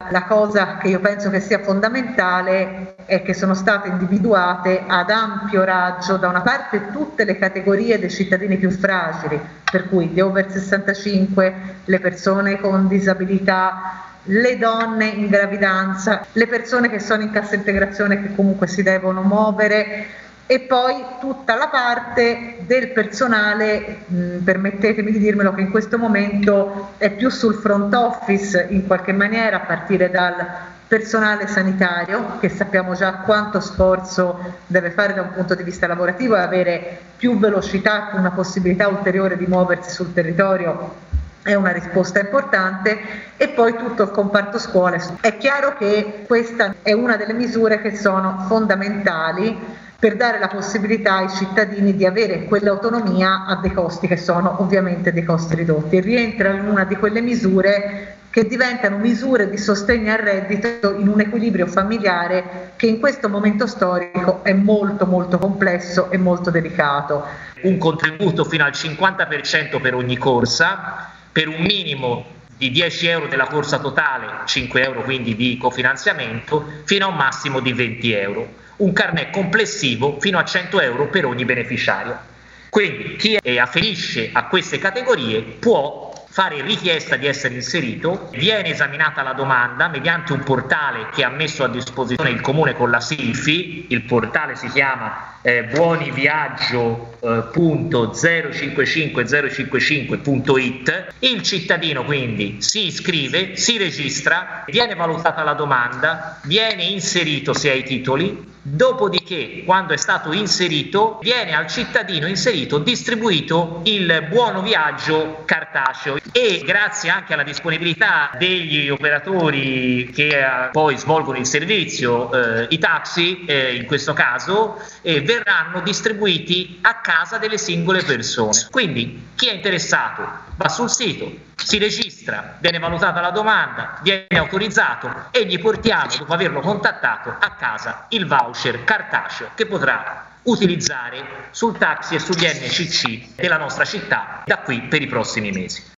La cosa che io penso che sia fondamentale è che sono state individuate ad ampio raggio da una parte tutte le categorie dei cittadini più fragili, per cui gli over 65, le persone con disabilità, le donne in gravidanza, le persone che sono in cassa integrazione che comunque si devono muovere, e poi tutta la parte del personale, permettetemi di dirmelo, che in questo momento è più sul front office in qualche maniera, a partire dal personale sanitario, che sappiamo già quanto sforzo deve fare da un punto di vista lavorativo e avere più velocità, una possibilità ulteriore di muoversi sul territorio è una risposta importante, e poi tutto il comparto scuole. È chiaro che questa è una delle misure che sono fondamentali per dare la possibilità ai cittadini di avere quell'autonomia a dei costi che sono ovviamente dei costi ridotti. Rientra in una di quelle misure che diventano misure di sostegno al reddito in un equilibrio familiare che in questo momento storico è molto molto complesso e molto delicato. Un contributo fino al 50% per ogni corsa, per un minimo di 10 euro della corsa totale, 5 euro quindi di cofinanziamento, fino a un massimo di 20 euro. Un carnet complessivo fino a 100 euro per ogni beneficiario. Quindi chi afferisce a queste categorie può fare richiesta di essere inserito, viene esaminata la domanda mediante un portale che ha messo a disposizione il Comune con la SINFI. Il portale si chiama buoniviaggio.055.055.it. Il cittadino quindi si iscrive, si registra, viene valutata la domanda, viene inserito se ha i titoli. Dopodiché, quando è stato inserito, viene al cittadino inserito distribuito il buono viaggio cartaceo, e grazie anche alla disponibilità degli operatori che poi svolgono il servizio, i taxi in questo caso, verranno distribuiti a casa delle singole persone. Quindi chi è interessato va sul sito, si registra, viene valutata la domanda, viene autorizzato e gli portiamo, dopo averlo contattato, a casa il voucher cartaceo che potrà utilizzare sul taxi e sugli NCC della nostra città da qui per i prossimi mesi.